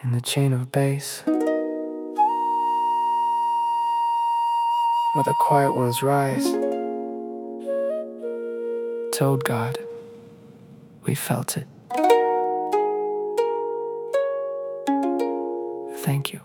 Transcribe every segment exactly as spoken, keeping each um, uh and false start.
in the chain of bass, where the quiet ones rise. Told God, we felt it. Thank you.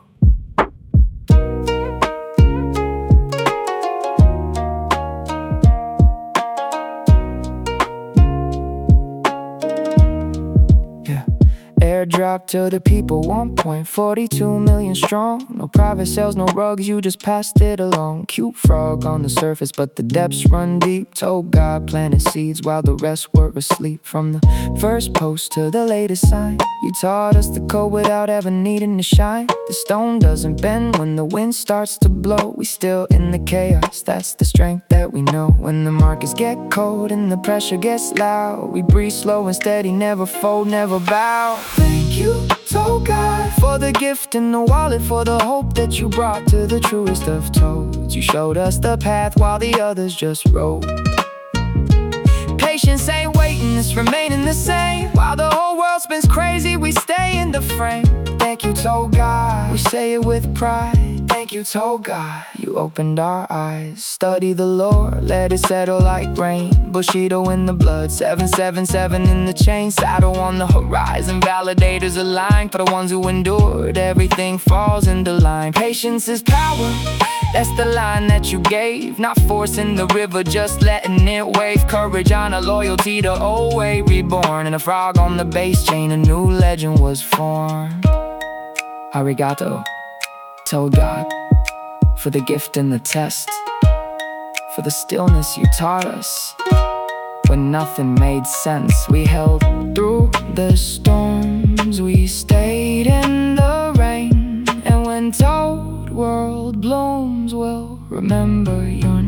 Airdrop to the people, one point four two million strong. No private sales, no rugs, you just passed it along. Cute frog on the surface, but the depths run deep. Told God, planted seeds while the rest were asleep. From the first post to the latest sign, you taught us the code without ever needing to shine. The stone doesn't bend when the wind starts to blow. We still in the chaos, that's the strength that we know. When the markets get cold and the pressure gets loud, we breathe slow and steady, never fold, never bow. Thank you, told God, for the gift in the wallet, for the hope that you brought to the truest of toads. You showed us the path while the others just rode. Patience ain't waiting, it's remaining the same. While the whole world spins crazy, we stay in the frame. Thank you, told God, we say it with pride. Thank you, told God, you opened our eyes. Study the lore, let it settle like rain. Bushido in the blood, seven seven seven in the chain. Saddle on the horizon, validators align. For the ones who endured, everything falls into line. Patience is power, that's the line that you gave. Not forcing the river, just letting it wave. Courage, honor, loyalty, the old way reborn. And a frog on the bass chain, a new legend was formed. Arigato, told God, for the gift and the test, for the stillness you taught us. When nothing made sense, we held through the storms. We stayed in the rain, and when told world blooms, we'll remember your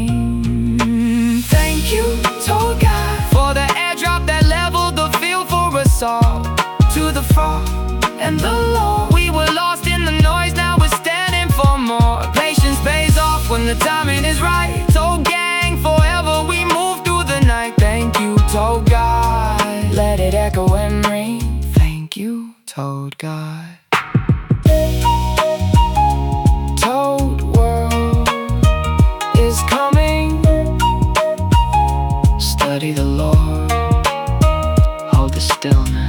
name. Thank you, told God, for the airdrop that leveled the field for us all. To the far and the low, we were lost in the noise, now we're standing for more. Patience pays off when the timing is right. Told gang, forever we move through the night. Thank you, told God, let it echo and ring. Thank you, told God. Told world is coming. Study the Lord, hold the stillness.